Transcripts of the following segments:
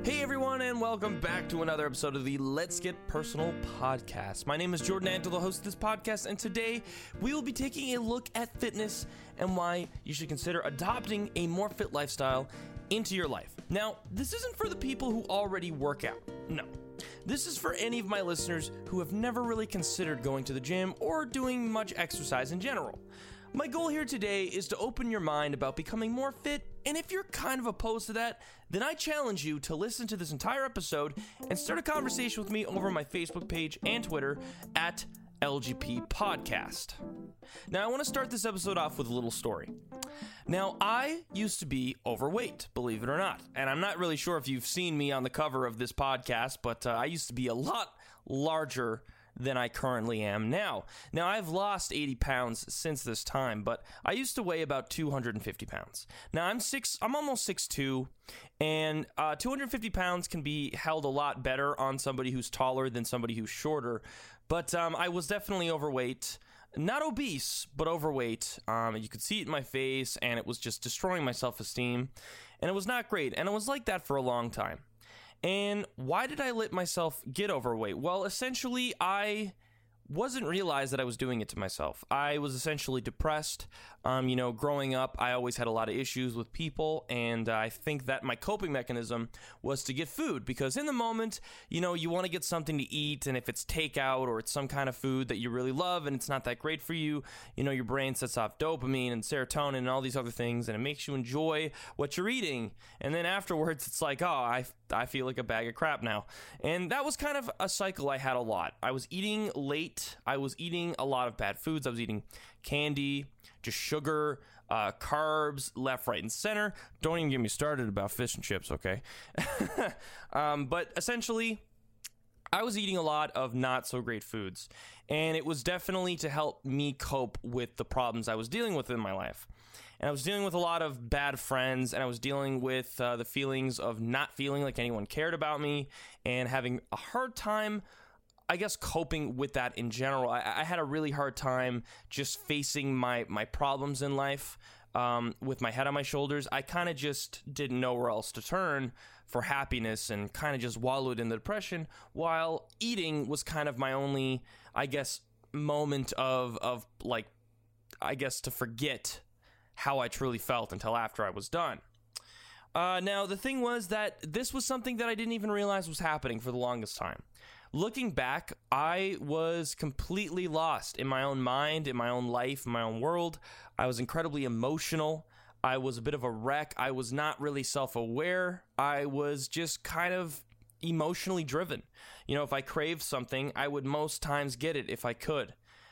Hey everyone, and welcome back to another episode of the Let's Get Personal podcast. My name is Jordan Antle, the host of this podcast, and today we will be taking a look at fitness and why you should consider adopting a more fit lifestyle into your life. Now, this isn't for the people who already work out. No. This is for any of my listeners who have never really considered going to the gym or doing much exercise in general. My goal here today is to open your mind about becoming more fit, and if you're kind of opposed to that, then I challenge you to listen to this entire episode and start a conversation with me over my Facebook page and Twitter at LGP Podcast. Now, I want to start this episode off with a little story. Now, I used to be overweight, believe it or not, and I'm not really sure if you've seen me on the cover of this podcast, but I used to be a lot larger than I currently am now. Now, I've lost 80 pounds since this time, but I used to weigh about 250 pounds. Now, I'm almost 6'2", and 250 pounds can be held a lot better on somebody who's taller than somebody who's shorter, but I was definitely overweight. Not obese, but overweight. You could see it in my face, and it was just destroying my self-esteem, and it was not great, and it was like that for a long time. And why did I let myself get overweight? Well, essentially, I wasn't realize that I was doing it to myself. I was essentially depressed. Growing up, I always had a lot of issues with people, and I think that my coping mechanism was to get food, because in the moment, you want to get something to eat, and if it's takeout or it's some kind of food that you really love and it's not that great for you, your brain sets off dopamine and serotonin and all these other things, and it makes you enjoy what you're eating. And then afterwards, it's like, oh, I feel like a bag of crap now. And that was kind of a cycle I had a lot. I was eating late. I was eating a lot of bad foods. I was eating candy, just sugar, carbs, left, right, and center. Don't even get me started about fish and chips, okay? But essentially, I was eating a lot of not so great foods. And it was definitely to help me cope with the problems I was dealing with in my life. And I was dealing with a lot of bad friends, and I was dealing with the feelings of not feeling like anyone cared about me and having a hard time, I guess, coping with that in general. I had a really hard time just facing my problems in life with my head on my shoulders. I kind of just didn't know where else to turn for happiness and kind of just wallowed in the depression, while eating was kind of my only, I guess, moment of like, I guess, to forget how I truly felt until after I was done. Now, the thing was that this was something that I didn't even realize was happening for the longest time. Looking back, I was completely lost in my own mind, in my own life, in my own world. I was incredibly emotional. I was a bit of a wreck. I was not really self-aware. I was just kind of emotionally driven. If I craved something, I would most times get it if I could.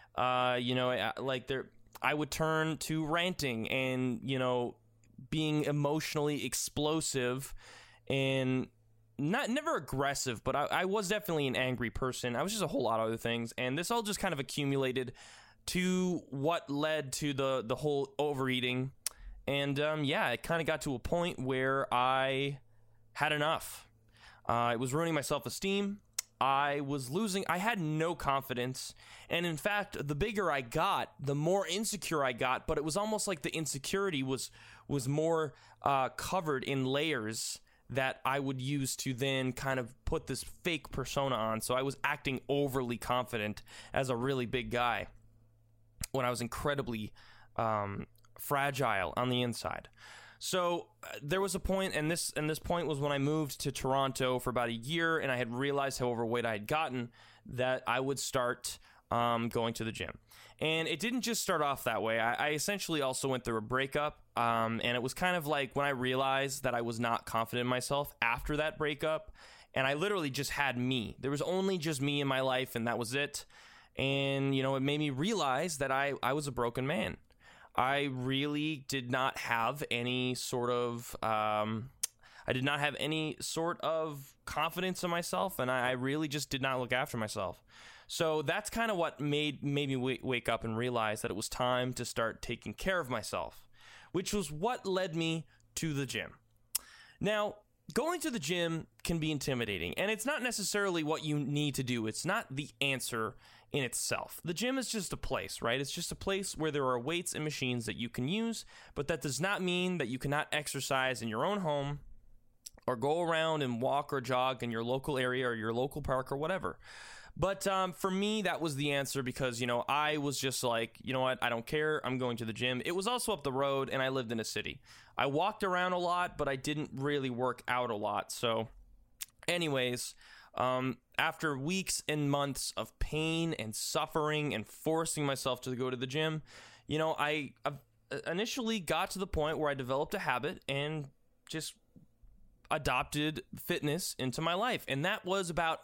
I would turn to ranting and, being emotionally explosive and never aggressive, but I was definitely an angry person. I was just a whole lot of other things, and this all just kind of accumulated to what led to the whole overeating. And it kind of got to a point where I had enough. It was ruining my self-esteem. I had no confidence, and in fact, the bigger I got, the more insecure I got, but it was almost like the insecurity was more covered in layers that I would use to then kind of put this fake persona on. So I was acting overly confident as a really big guy when I was incredibly fragile on the inside. So there was a point, and this point was when I moved to Toronto for about a year, and I had realized how overweight I had gotten, that I would start going to the gym. And it didn't just start off that way. I essentially also went through a breakup, and it was kind of like when I realized that I was not confident in myself after that breakup, and I literally just had me. There was only just me in my life, and that was it. And, it made me realize that I was a broken man. I really did not have any sort of confidence in myself, and I really just did not look after myself. So that's kind of what made me wake up and realize that it was time to start taking care of myself, which was what led me to the gym. Now, going to the gym can be intimidating, and it's not necessarily what you need to do. It's not the answer in itself. The gym is just a place, right? It's just a place where there are weights and machines that you can use, but that does not mean that you cannot exercise in your own home or go around and walk or jog in your local area or your local park or whatever. But for me, that was the answer because, you know, I was just like, you know what, I don't care. I'm going to the gym. It was also up the road and I lived in a city. I walked around a lot, but I didn't really work out a lot. So anyways, after weeks and months of pain and suffering and forcing myself to go to the gym, you know, I initially got to the point where I developed a habit and just adopted fitness into my life. And that was about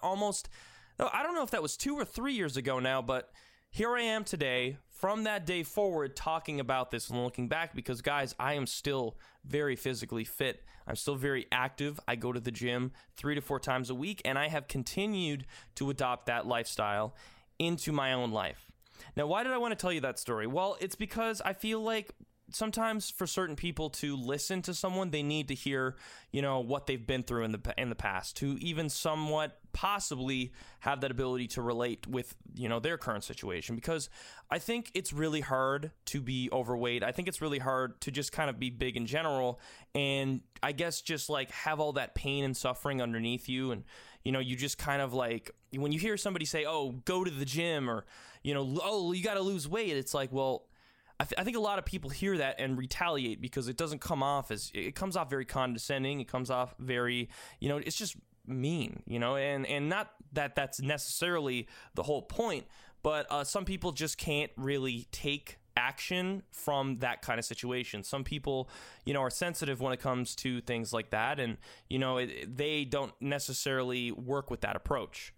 I don't know if that was 2 or 3 years ago now, but here I am today from that day forward talking about this and looking back because, guys, I am still very physically fit. I'm still very active. I go to the gym 3 to 4 times a week, and I have continued to adopt that lifestyle into my own life. Now, why did I want to tell you that story? Well, it's because I feel like sometimes for certain people to listen to someone, they need to hear, you know, what they've been through in the past to even somewhat possibly have that ability to relate with, you know, their current situation. Because I think it's really hard to be overweight. I think it's really hard to just kind of be big in general. And I guess just like have all that pain and suffering underneath you. And, you know, you just kind of like, when you hear somebody say, oh, go to the gym or, you know, oh, you got to lose weight. It's like, well, I think a lot of people hear that and retaliate because it doesn't come off it comes off very condescending. It comes off very, you know, it's just mean, you know, and not that that's necessarily the whole point, but some people just can't really take action from that kind of situation. Some people, you know, are sensitive when it comes to things like that. And, you know, they don't necessarily work with that approach.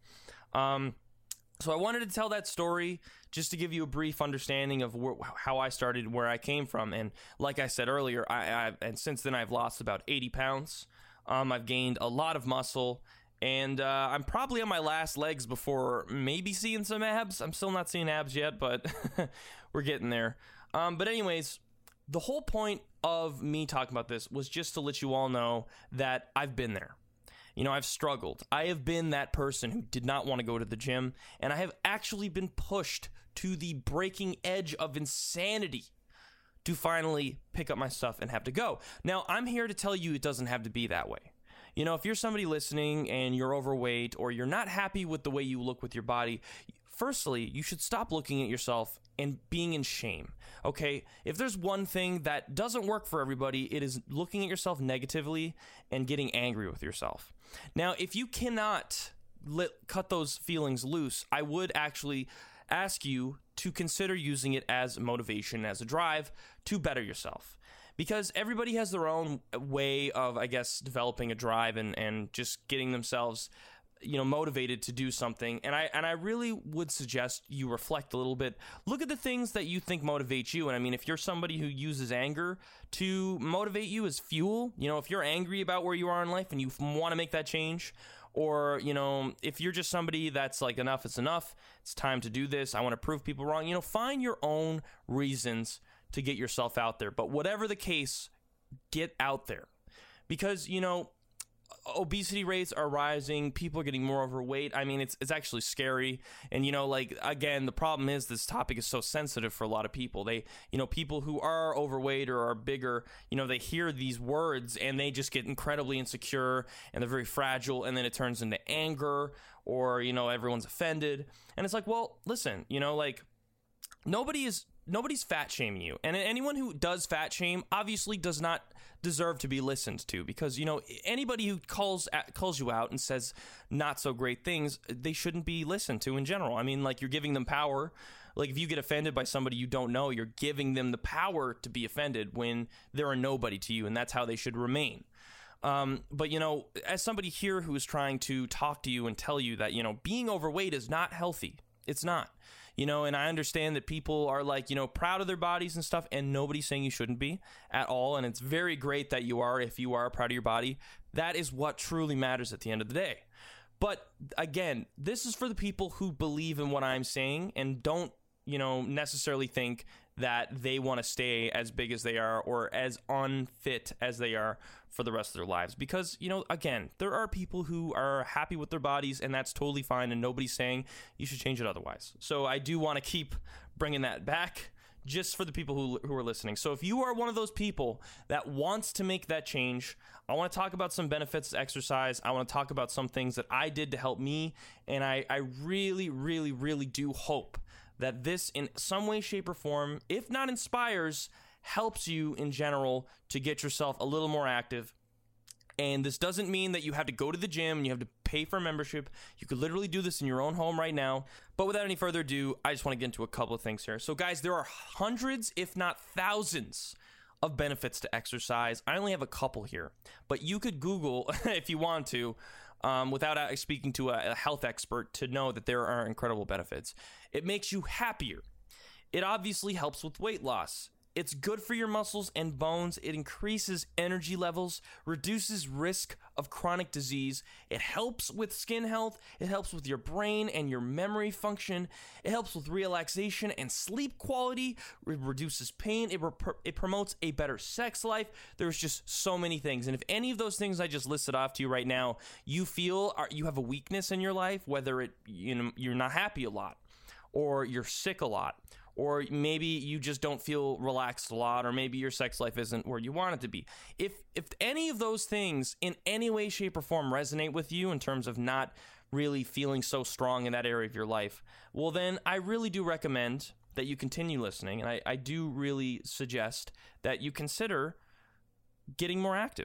So I wanted to tell that story just to give you a brief understanding of how I started, where I came from. And like I said earlier, and since then I've lost about 80 pounds. I've gained a lot of muscle, and I'm probably on my last legs before maybe seeing some abs. I'm still not seeing abs yet, but we're getting there. But anyways, the whole point of me talking about this was just to let you all know that I've been there. You know, I've struggled. I have been that person who did not want to go to the gym, and I have actually been pushed to the breaking edge of insanity to finally pick up my stuff and have to go. Now, I'm here to tell you it doesn't have to be that way. You know, if you're somebody listening and you're overweight or you're not happy with the way you look with your body, firstly, you should stop looking at yourself and being in shame, okay? If there's one thing that doesn't work for everybody, it is looking at yourself negatively and getting angry with yourself. Now, if you cannot cut those feelings loose, I would actually ask you to consider using it as motivation, as a drive to better yourself. Because everybody has their own way of, I guess, developing a drive and just getting themselves, you know, motivated to do something. And I really would suggest you reflect a little bit. Look at the things that you think motivate you. And I mean, if you're somebody who uses anger to motivate you as fuel, you know, if you're angry about where you are in life and you want to make that change, or, you know, if you're just somebody that's like, enough is enough, it's time to do this, I want to prove people wrong, you know, find your own reasons to get yourself out there. But whatever the case, get out there. Because, you know, obesity rates are rising. People are getting more overweight. I mean, it's actually scary. And, you know, like, again, the problem is this topic is so sensitive for a lot of people. They, you know, people who are overweight or are bigger, you know, they hear these words and they just get incredibly insecure and they're very fragile. And then it turns into anger, or, you know, everyone's offended. And it's like, well, listen, you know, like, nobody's fat shaming you. And anyone who does fat shame obviously does not deserve to be listened to, because, you know, anybody who calls you out and says not so great things, they shouldn't be listened to in general. I mean, like, you're giving them power. Like, if you get offended by somebody you don't know, you're giving them the power to be offended when they're a nobody to you, and that's how they should remain. But, you know, as somebody here who is trying to talk to you and tell you that, you know, being overweight is not healthy. It's not. You know, and I understand that people are, like, you know, proud of their bodies and stuff, and nobody's saying you shouldn't be at all. And it's very great that you are, if you are proud of your body. That is what truly matters at the end of the day. But again, this is for the people who believe in what I'm saying and don't, you know, necessarily think that they want to stay as big as they are or as unfit as they are for the rest of their lives. Because, you know, again, there are people who are happy with their bodies, and that's totally fine, and nobody's saying you should change it otherwise. So I do want to keep bringing that back just for the people who are listening. So if you are one of those people that wants to make that change, I want to talk about some benefits of exercise. I want to talk about some things that I did to help me. And I really, really, really do hope that this in some way, shape, or form, if not inspires, helps you in general to get yourself a little more active. And this doesn't mean that you have to go to the gym and you have to pay for a membership. You could literally do this in your own home right now. But without any further ado, I just want to get into a couple of things here. So guys, there are hundreds, if not thousands, of benefits to exercise. I only have a couple here, but you could Google if you want to, without speaking to a health expert, to know that there are incredible benefits. It makes you happier. It obviously helps with weight loss. It's good for your muscles and bones. It increases energy levels, reduces risk of chronic disease. It helps with skin health. It helps with your brain and your memory function. It helps with relaxation and sleep quality. It reduces pain. It promotes a better sex life. There's just so many things. And if any of those things I just listed off to you right now, you feel you have a weakness in your life, whether you're not happy a lot, or you're sick a lot, or maybe you just don't feel relaxed a lot, or maybe your sex life isn't where you want it to be. If any of those things in any way, shape, or form resonate with you in terms of not really feeling so strong in that area of your life, well then I really do recommend that you continue listening, and I do really suggest that you consider getting more active.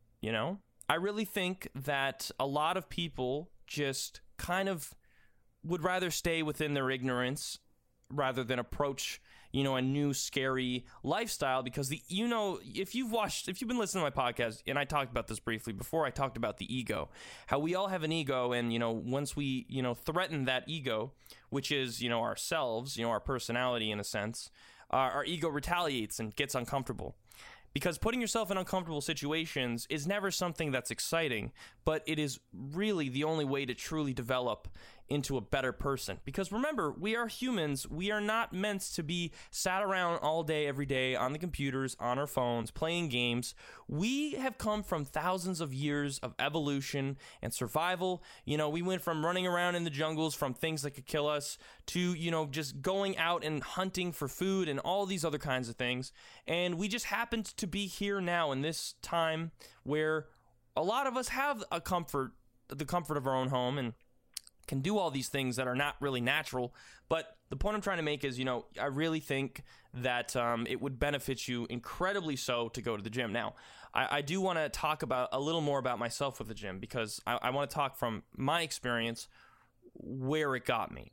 I really think that a lot of people just kind of would rather stay within their ignorance rather than approach, a new scary lifestyle, because if you've been listening to my podcast, and I talked about this briefly before, I talked about the ego, how we all have an ego, and, once we, threaten that ego, which is, ourselves, our personality in a sense, our ego retaliates and gets uncomfortable. Because putting yourself in uncomfortable situations is never something that's exciting, but it is really the only way to truly develop into a better person. Because remember, we are humans. We are not meant to be sat around all day, every day on the computers, on our phones, playing games. We have come from thousands of years of evolution and survival. We went from running around in the jungles from things that could kill us to, just going out and hunting for food and all these other kinds of things. And we just happened to be here now in this time where a lot of us have the comfort of our own home and can do all these things that are not really natural. But the point I'm trying to make is, I really think that it would benefit you incredibly so to go to the gym. Now, I do want to talk about a little more about myself with the gym, because I want to talk from my experience where it got me.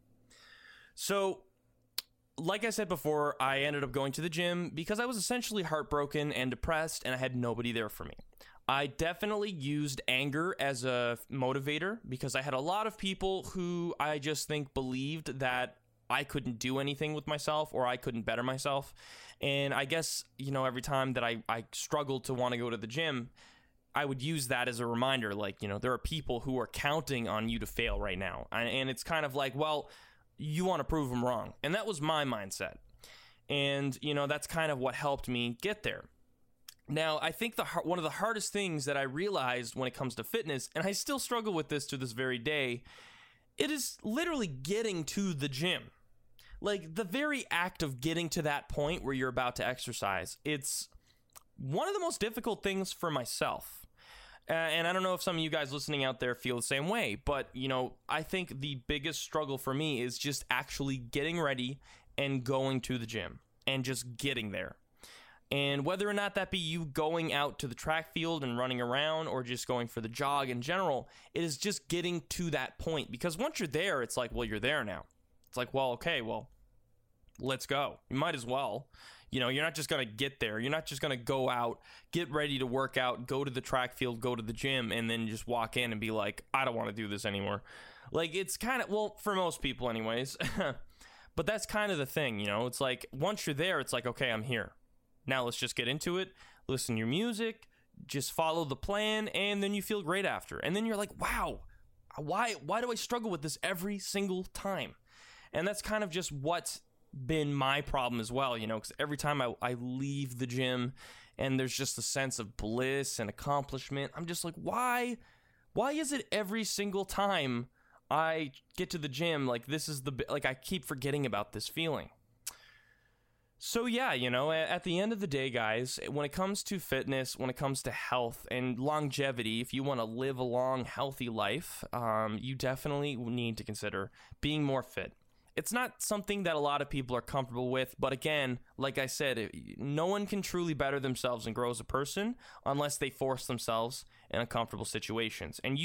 So, like I said before, I ended up going to the gym because I was essentially heartbroken and depressed, and I had nobody there for me. I definitely used anger as a motivator, because I had a lot of people who I just think believed that I couldn't do anything with myself, or I couldn't better myself. And I guess, every time that I struggled to want to go to the gym, I would use that as a reminder, like, there are people who are counting on you to fail right now. And it's kind of like, well, you want to prove them wrong. And that was my mindset. And, that's kind of what helped me get there. Now, I think one of the hardest things that I realized when it comes to fitness, and I still struggle with this to this very day, it is literally getting to the gym. Like, the very act of getting to that point where you're about to exercise, it's one of the most difficult things for myself. And I don't know if some of you guys listening out there feel the same way, but, I think the biggest struggle for me is just actually getting ready and going to the gym and just getting there. And whether or not that be you going out to the track field and running around, or just going for the jog in general, it is just getting to that point. Because once you're there, it's like, well, you're there now. It's like, well, okay, well, let's go. You might as well. You're not just going to get there. You're not just going to go out, get ready to work out, go to the track field, go to the gym, and then just walk in and be like, I don't want to do this anymore. Like, it's kind of, well, for most people anyways. But that's kind of the thing, It's like, once you're there, it's like, okay, I'm here. Now let's just get into it, listen to your music, just follow the plan, and then you feel great after. And then you're like, wow, why do I struggle with this every single time? And that's kind of just what's been my problem as well, because every time I leave the gym and there's just a sense of bliss and accomplishment, I'm just like, why is it every single time I get to the gym, like, this is I keep forgetting about this feeling? So yeah, at the end of the day, guys, when it comes to fitness, when it comes to health and longevity, if you want to live a long, healthy life, you definitely need to consider being more fit. It's not something that a lot of people are comfortable with, but again, like I said, no one can truly better themselves and grow as a person unless they force themselves in uncomfortable situations. And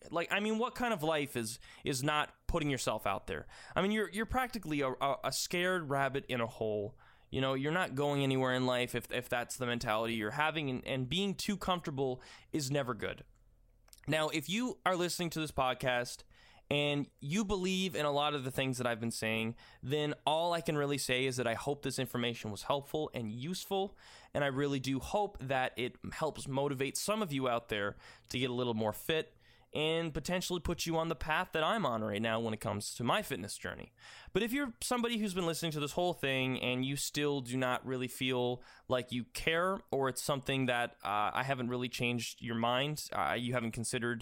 what kind of life is not putting yourself out there? I mean, you're practically a scared rabbit in a hole. You're not going anywhere in life if that's the mentality you're having, and being too comfortable is never good. Now, if you are listening to this podcast and you believe in a lot of the things that I've been saying, then all I can really say is that I hope this information was helpful and useful, and I really do hope that it helps motivate some of you out there to get a little more fit and potentially put you on the path that I'm on right now when it comes to my fitness journey. But if you're somebody who's been listening to this whole thing and you still do not really feel like you care, or it's something that I haven't really changed your mind, you haven't considered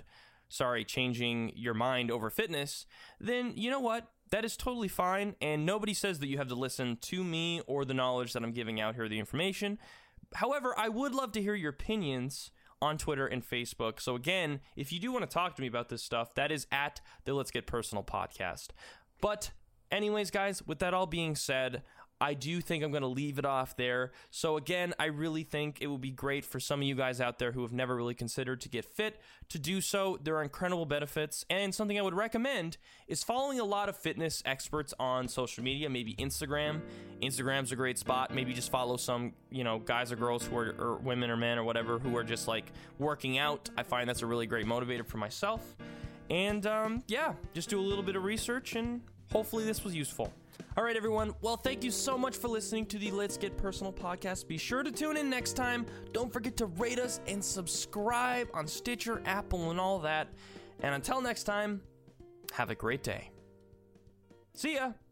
changing your mind over fitness, then you know what? That is totally fine, and nobody says that you have to listen to me or the knowledge that I'm giving out here, the information. However, I would love to hear your opinions on Twitter and Facebook. So again, if you do want to talk to me about this stuff, that is at the Let's Get Personal podcast. But anyways, guys, with that all being said, I do think I'm going to leave it off there. So again, I really think it would be great for some of you guys out there who have never really considered to get fit to do so. There are incredible benefits, and something I would recommend is following a lot of fitness experts on social media, maybe Instagram. Instagram's a great spot. Maybe just follow some, guys or girls who are, or women or men or whatever, who are just like working out. I find that's a really great motivator for myself. And just do a little bit of research, and hopefully this was useful. All right, everyone. Well, thank you so much for listening to the Let's Get Personal podcast. Be sure to tune in next time. Don't forget to rate us and subscribe on Stitcher, Apple, and all that. And until next time, have a great day. See ya.